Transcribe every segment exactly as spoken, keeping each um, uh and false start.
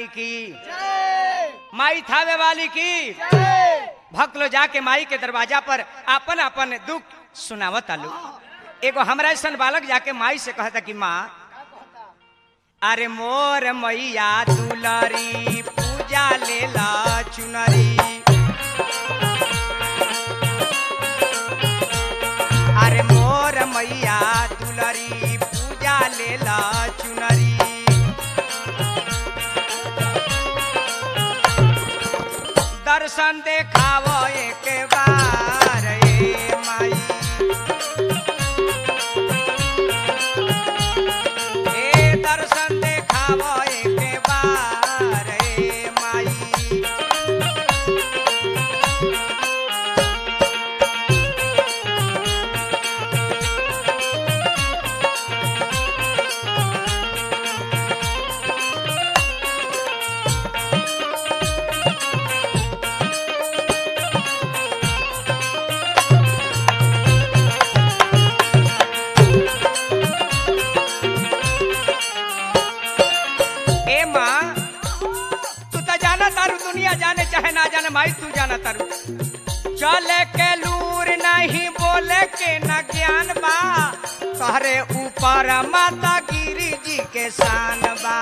रानी की, माई थावे वाली की। भक्त लोग जाके माई के दरवाजा पर अपन अपन दुख सुनावत आलू। एगो हमरा सन बालक जाके माई से कहता कि माँ, अरे मोर मैया दुलरी पूजा लेला चुनरी, अरे मोर मैया दुलरी पूजा लेला चुनरी। दर्शन देखावो एक बार ए माई, ए दर्शन देखावो एक बार ए माई। जाने चाहे ना जाने माई तू जाना तारू। चले के लूर नहीं बोले के न ज्ञान बा, तहरे ऊपर माता गिरी जी के शान बा।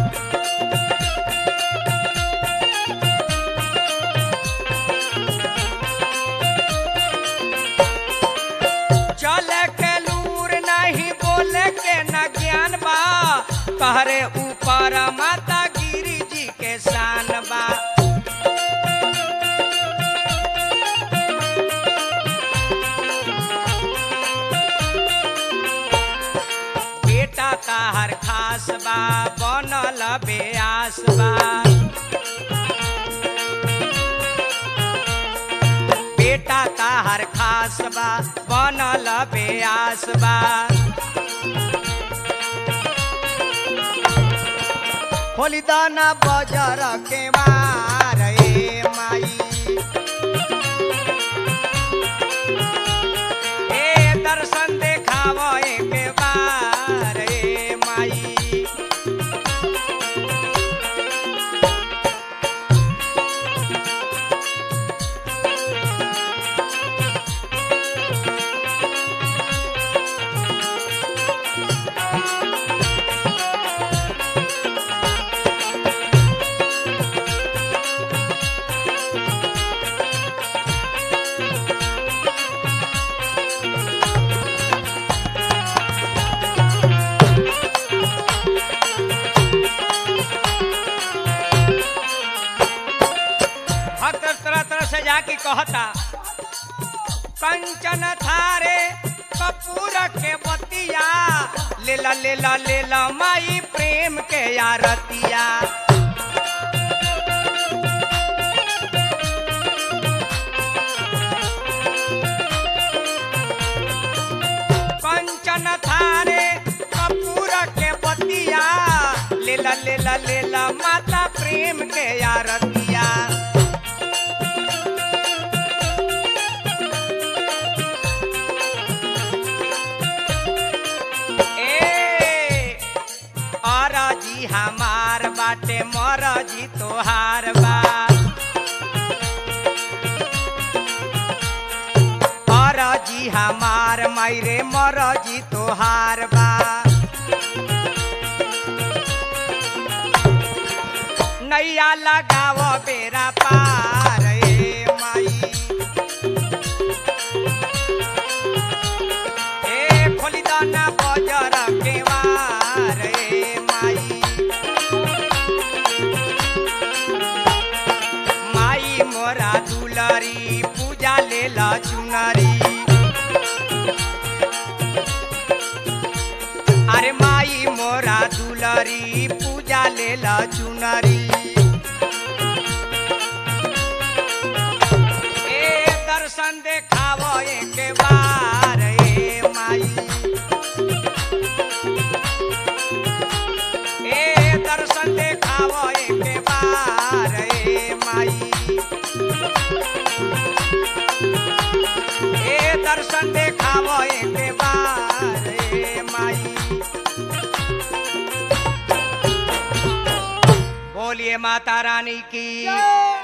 चले के लूर नहीं बोले के न ज्ञान बा, तहरे ऊपर माता गिरी जी के शान बा। ताहर खास बा बनल बेआस बा, बेटा ताहर खास बा बनल बेआस बा। खोली दाना बजर के मार ए माई, ए दर्शन देखावो एक बार ए माई। जाके कहता कंचन थारे कपूर के बतिया, लेला लेला लेला माई प्रेम के आरतिया। कंचन थारे कपूर के बतिया, लेला लेला लेला माता प्रेम के आरतिया। जी हमार बाटे मरजी तोहार बा, जी हमार मायरे मरजी तोहार बा। नैया लगाव बेरा पार ए माई, ए खोली दाना बजर के वार ए माई। माई मोरा दुलरी पूजा लेला चुनरी, अरे माई मोरा दुलरी पूजा लेला चुनरी। ए दर्शन देखावो एक बार ए माई, ए दर्शन देखावो एक बार ए माई, ए दर्शन देखावो एक बार ए माई। बोलिए माता रानी की।